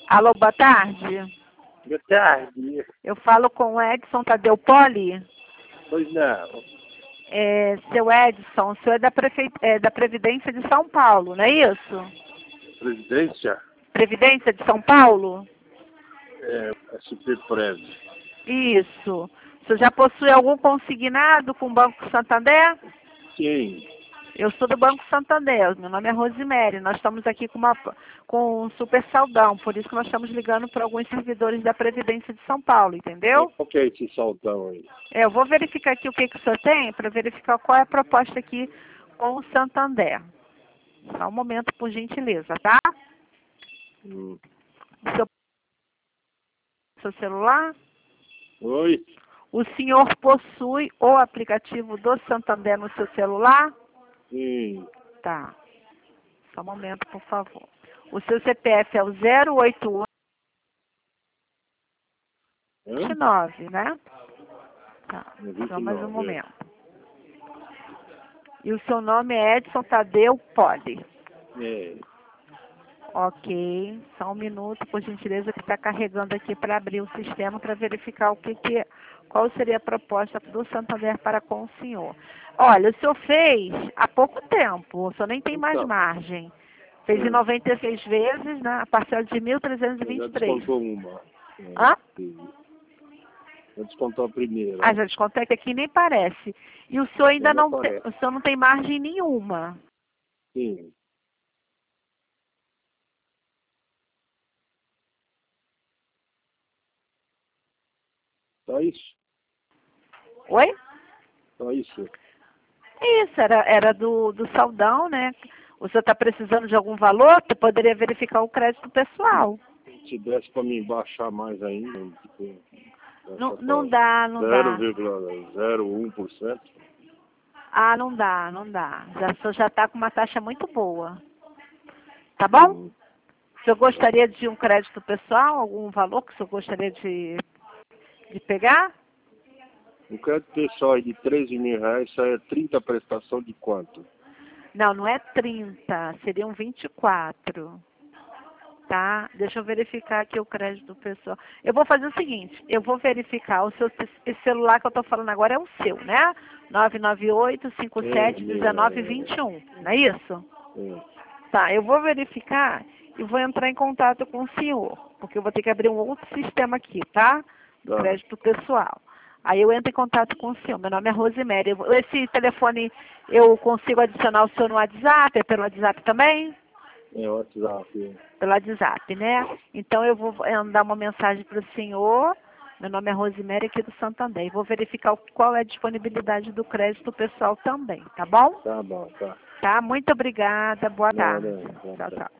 Alô, boa tarde. Boa tarde. Eu falo com o Edson Tadeu Poli. Pois não. Seu Edson, o senhor é da Previdência de São Paulo, não é isso? Presidência? Previdência de São Paulo? SP Prev. Isso. O senhor já possui algum consignado com o Banco Santander? Sim. Eu sou do Banco Santander, meu nome é Rosemary. Nós estamos aqui com um super saldão, por isso que nós estamos ligando para alguns servidores da Previdência de São Paulo, entendeu? Qual que é esse saltão aí? Eu vou verificar aqui o que o senhor tem, para verificar qual é a proposta aqui com o Santander. Só um momento, por gentileza, tá? Hum. Seu celular? Oi? O senhor possui o aplicativo do Santander no seu celular? Sim. Tá. Só um momento, por favor. O seu CPF é o 08829, né? Tá. Só mais um momento. E o seu nome é Edson Tadeu Poli. É. Ok. Só um minuto, por gentileza, que está carregando aqui para abrir o sistema para verificar qual seria a proposta do Santander para com o senhor. Olha, o senhor fez há pouco tempo, o senhor nem tem mais margem. Fez em 96 vezes, né? A parcela de 1.323. Já descontou uma. Hã? Já descontou a primeira. Ah, já descontei que aqui nem parece. E o senhor ainda Não não tem, aparece. o senhor não tem margem nenhuma. Sim. Só isso? Oi? Só isso? Isso, era do saldão, né? O senhor está precisando de algum valor? Você poderia verificar o crédito pessoal. Se desse para me baixar mais ainda, tipo, Não dá. 0,01%. Ah, não dá. O senhor já está com uma taxa muito boa. Tá bom? O senhor gostaria de um crédito pessoal? Algum valor que o senhor gostaria de pegar? O crédito pessoal é de R$13.000, isso aí é 30 prestação de quanto? Não é 30, seriam 24. Tá? Deixa eu verificar aqui o crédito pessoal. Eu vou fazer o seguinte, eu vou verificar esse celular que eu estou falando agora é o seu, né? 998-57-1921, não é isso? Tá, eu vou verificar e vou entrar em contato com o senhor, porque eu vou ter que abrir um outro sistema aqui, tá? Do crédito pessoal. Aí eu entro em contato com o senhor. Meu nome é Rosemary. Esse telefone eu consigo adicionar o senhor no WhatsApp? É pelo WhatsApp também? É o WhatsApp. Pelo WhatsApp, né? Então eu vou mandar uma mensagem para o senhor. Meu nome é Rosemary, aqui do Santander. E vou verificar qual é a disponibilidade do crédito pessoal também, tá bom? Tá bom, tá. Tá? Muito obrigada. Boa tarde. Nada, Tchau, tchau.